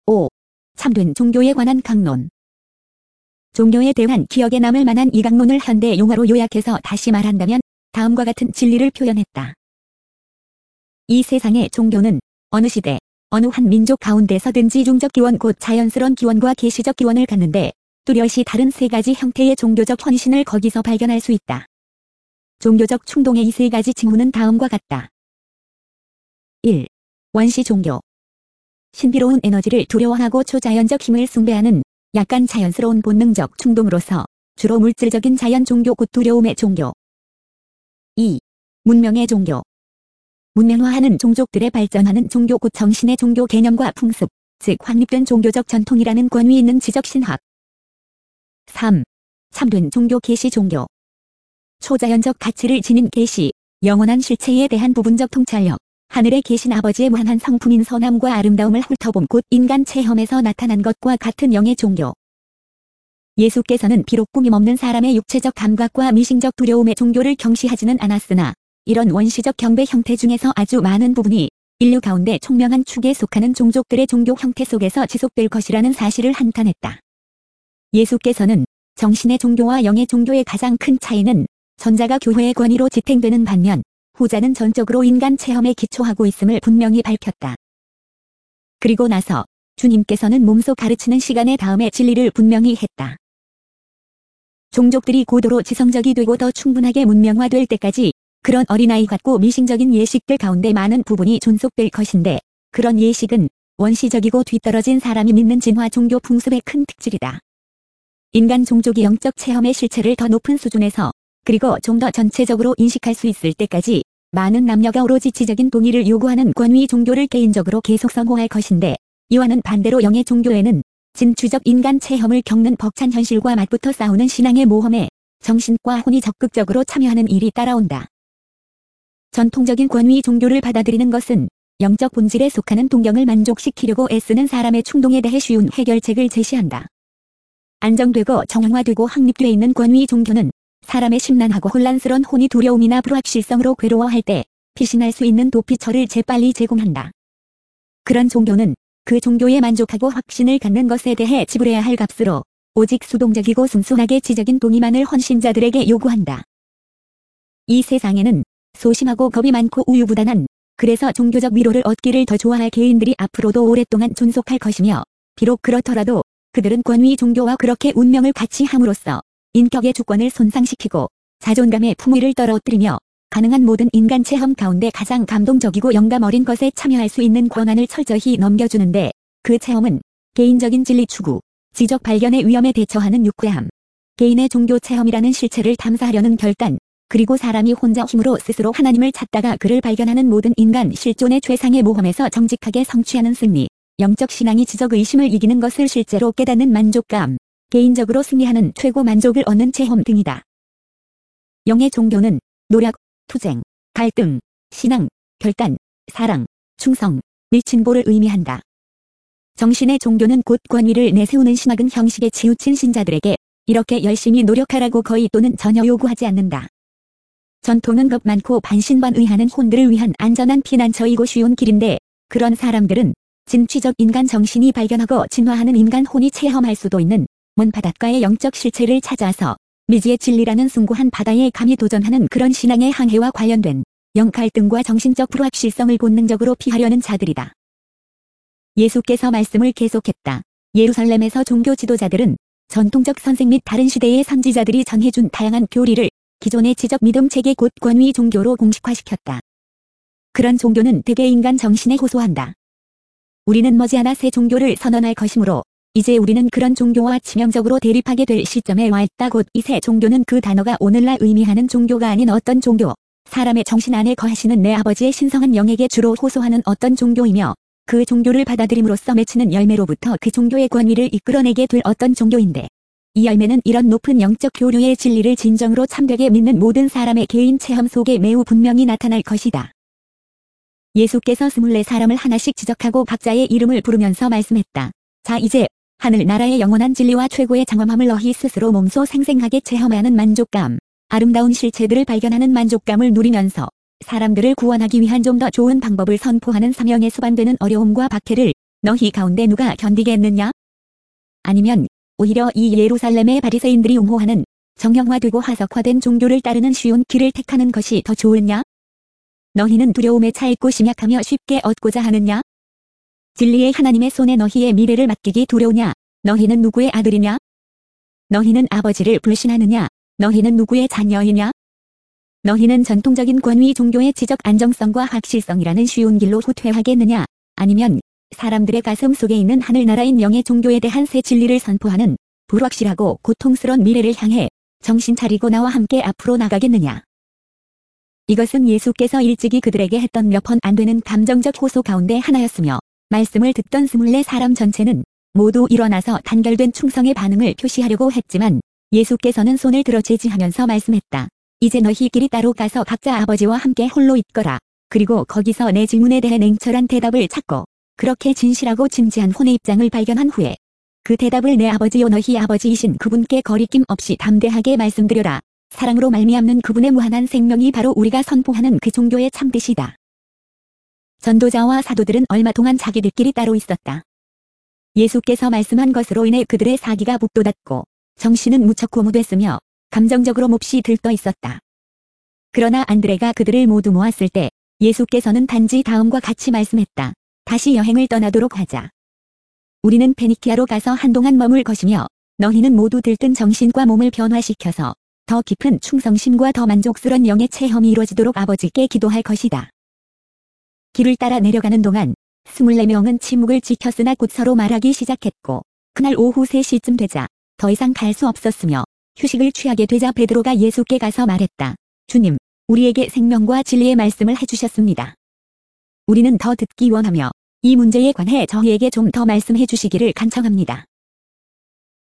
5. 참된 종교에 관한 강론. 종교에 대한 기억에 남을 만한 이 강론을 현대 용어로 요약해서 다시 말한다면 다음과 같은 진리를 표현했다. 이 세상의 종교는 어느 시대, 어느 한 민족 가운데서든지 중적 기원 곧 자연스러운 기원과 계시적 기원을 갖는데 뚜렷이 다른 세 가지 형태의 종교적 헌신을 거기서 발견할 수 있다. 종교적 충동의 이 세 가지 징후는 다음과 같다. 1. 원시 종교. 신비로운 에너지를 두려워하고 초자연적 힘을 숭배하는 약간 자연스러운 본능적 충동으로서 주로 물질적인 자연 종교 곧 두려움의 종교. 2. 문명의 종교. 문명화하는 종족들의 발전하는 종교 곧 정신의 종교 개념과 풍습, 즉 확립된 종교적 전통이라는 권위 있는 지적 신학. 3. 참된 종교 계시 종교. 초자연적 가치를 지닌 계시, 영원한 실체에 대한 부분적 통찰력, 하늘에 계신 아버지의 무한한 성품인 선함과 아름다움을 훑어봄 곧 인간 체험에서 나타난 것과 같은 영의 종교. 예수께서는 비록 꾸밈없는 사람의 육체적 감각과 미싱적 두려움의 종교를 경시하지는 않았으나 이런 원시적 경배 형태 중에서 아주 많은 부분이 인류 가운데 총명한 축에 속하는 종족들의 종교 형태 속에서 지속될 것이라는 사실을 한탄했다. 예수께서는 정신의 종교와 영의 종교의 가장 큰 차이는 전자가 교회의 권위로 지탱되는 반면 후자는 전적으로 인간 체험에 기초하고 있음을 분명히 밝혔다. 그리고 나서 주님께서는 몸소 가르치는 시간의 다음에 진리를 분명히 했다. 종족들이 고도로 지성적이 되고 더 충분하게 문명화될 때까지 그런 어린아이 같고 미싱적인 예식들 가운데 많은 부분이 존속될 것인데 그런 예식은 원시적이고 뒤떨어진 사람이 믿는 진화 종교 풍습의 큰 특질이다. 인간 종족이 영적 체험의 실체를 더 높은 수준에서 그리고 좀 더 전체적으로 인식할 수 있을 때까지 많은 남녀가 오로지 지적인 동의를 요구하는 권위 종교를 개인적으로 계속 성공할 것인데 이와는 반대로 영의 종교에는 진취적 인간 체험을 겪는 벅찬 현실과 맞붙어 싸우는 신앙의 모험에 정신과 혼이 적극적으로 참여하는 일이 따라온다. 전통적인 권위 종교를 받아들이는 것은 영적 본질에 속하는 동경을 만족시키려고 애쓰는 사람의 충동에 대해 쉬운 해결책을 제시한다. 안정되고 정형화되고 확립되어 있는 권위 종교는 사람의 심란하고 혼란스러운 혼이 두려움이나 불확실성으로 괴로워할 때 피신할 수 있는 도피처를 재빨리 제공한다. 그런 종교는 그 종교에 만족하고 확신을 갖는 것에 대해 지불해야 할 값으로 오직 수동적이고 순수하게 지적인 동의만을 헌신자들에게 요구한다. 이 세상에는 소심하고 겁이 많고 우유부단한 그래서 종교적 위로를 얻기를 더 좋아할 개인들이 앞으로도 오랫동안 존속할 것이며 비록 그렇더라도 그들은 권위 종교와 그렇게 운명을 같이 함으로써 인격의 주권을 손상시키고 자존감의 품위를 떨어뜨리며 가능한 모든 인간 체험 가운데 가장 감동적이고 영감 어린 것에 참여할 수 있는 권한을 철저히 넘겨주는데 그 체험은 개인적인 진리 추구, 지적 발견의 위험에 대처하는 유쾌함, 개인의 종교 체험이라는 실체를 탐사하려는 결단, 그리고 사람이 혼자 힘으로 스스로 하나님을 찾다가 그를 발견하는 모든 인간 실존의 최상의 모험에서 정직하게 성취하는 승리, 영적 신앙이 지적 의심을 이기는 것을 실제로 깨닫는 만족감, 개인적으로 승리하는 최고 만족을 얻는 체험 등이다. 영의 종교는 노력, 투쟁, 갈등, 신앙, 결단, 사랑, 충성, 및 진보를 의미한다. 정신의 종교는 곧 권위를 내세우는 신학은 형식에 치우친 신자들에게 이렇게 열심히 노력하라고 거의 또는 전혀 요구하지 않는다. 전통은 겁 많고 반신반의하는 혼들을 위한 안전한 피난처이고 쉬운 길인데 그런 사람들은 진취적 인간 정신이 발견하고 진화하는 인간 혼이 체험할 수도 있는 먼 바닷가의 영적 실체를 찾아서 미지의 진리라는 숭고한 바다에 감히 도전하는 그런 신앙의 항해와 관련된 영 갈등과 정신적 불확실성을 본능적으로 피하려는 자들이다. 예수께서 말씀을 계속했다. 예루살렘에서 종교 지도자들은 전통적 선생 및 다른 시대의 선지자들이 전해준 다양한 교리를 기존의 지적 믿음 체계 곧 권위 종교로 공식화시켰다. 그런 종교는 대개 인간 정신에 호소한다. 우리는 머지않아 새 종교를 선언할 것이므로 이제 우리는 그런 종교와 치명적으로 대립하게 될 시점에 와 있다. 곧 이 새 종교는 그 단어가 오늘날 의미하는 종교가 아닌 어떤 종교, 사람의 정신 안에 거하시는 내 아버지의 신성한 영에게 주로 호소하는 어떤 종교이며 그 종교를 받아들임으로써 맺히는 열매로부터 그 종교의 권위를 이끌어내게 될 어떤 종교인데 이 열매는 이런 높은 영적 교류의 진리를 진정으로 참되게 믿는 모든 사람의 개인 체험 속에 매우 분명히 나타날 것이다. 예수께서 24사람을 하나씩 지적하고 각자의 이름을 부르면서 말씀했다. 자 이제 하늘 나라의 영원한 진리와 최고의 장엄함을 너희 스스로 몸소 생생하게 체험하는 만족감, 아름다운 실체들을 발견하는 만족감을 누리면서 사람들을 구원하기 위한 좀 더 좋은 방법을 선포하는 사명에 수반되는 어려움과 박해를 너희 가운데 누가 견디겠느냐? 아니면 오히려 이 예루살렘의 바리새인들이 옹호하는 정형화되고 화석화된 종교를 따르는 쉬운 길을 택하는 것이 더 좋으냐? 너희는 두려움에 차있고 심약하며 쉽게 얻고자 하느냐? 진리의 하나님의 손에 너희의 미래를 맡기기 두려우냐? 너희는 누구의 아들이냐? 너희는 아버지를 불신하느냐? 너희는 누구의 자녀이냐? 너희는 전통적인 권위 종교의 지적 안정성과 확실성이라는 쉬운 길로 후퇴하겠느냐? 아니면 사람들의 가슴 속에 있는 하늘나라인 영의 종교에 대한 새 진리를 선포하는 불확실하고 고통스러운 미래를 향해 정신 차리고 나와 함께 앞으로 나가겠느냐? 이것은 예수께서 일찍이 그들에게 했던 몇 번 안 되는 감정적 호소 가운데 하나였으며 말씀을 듣던 24사람 전체는 모두 일어나서 단결된 충성의 반응을 표시하려고 했지만 예수께서는 손을 들어 제지하면서 말씀했다. 이제 너희끼리 따로 가서 각자 아버지와 함께 홀로 있거라. 그리고 거기서 내 질문에 대해 냉철한 대답을 찾고 그렇게 진실하고 진지한 혼의 입장을 발견한 후에 그 대답을 내 아버지요 너희 아버지이신 그분께 거리낌 없이 담대하게 말씀드려라. 사랑으로 말미암는 그분의 무한한 생명이 바로 우리가 선포하는 그 종교의 참뜻이다. 전도자와 사도들은 얼마 동안 자기들끼리 따로 있었다. 예수께서 말씀한 것으로 인해 그들의 사기가 북돋았고 정신은 무척 고무됐으며 감정적으로 몹시 들떠 있었다. 그러나 안드레가 그들을 모두 모았을 때 예수께서는 단지 다음과 같이 말씀했다. 다시 여행을 떠나도록 하자. 우리는 페니키아로 가서 한동안 머물 것이며 너희는 모두 들뜬 정신과 몸을 변화시켜서 더 깊은 충성심과 더 만족스러운 영의 체험이 이루어지도록 아버지께 기도할 것이다. 길을 따라 내려가는 동안 24명은 침묵을 지켰으나 곧 서로 말하기 시작했고 그날 오후 3시쯤 되자 더 이상 갈 수 없었으며 휴식을 취하게 되자 베드로가 예수께 가서 말했다. 주님, 우리에게 생명과 진리의 말씀을 해주셨습니다. 우리는 더 듣기 원하며 이 문제에 관해 저희에게 좀 더 말씀해 주시기를 간청합니다.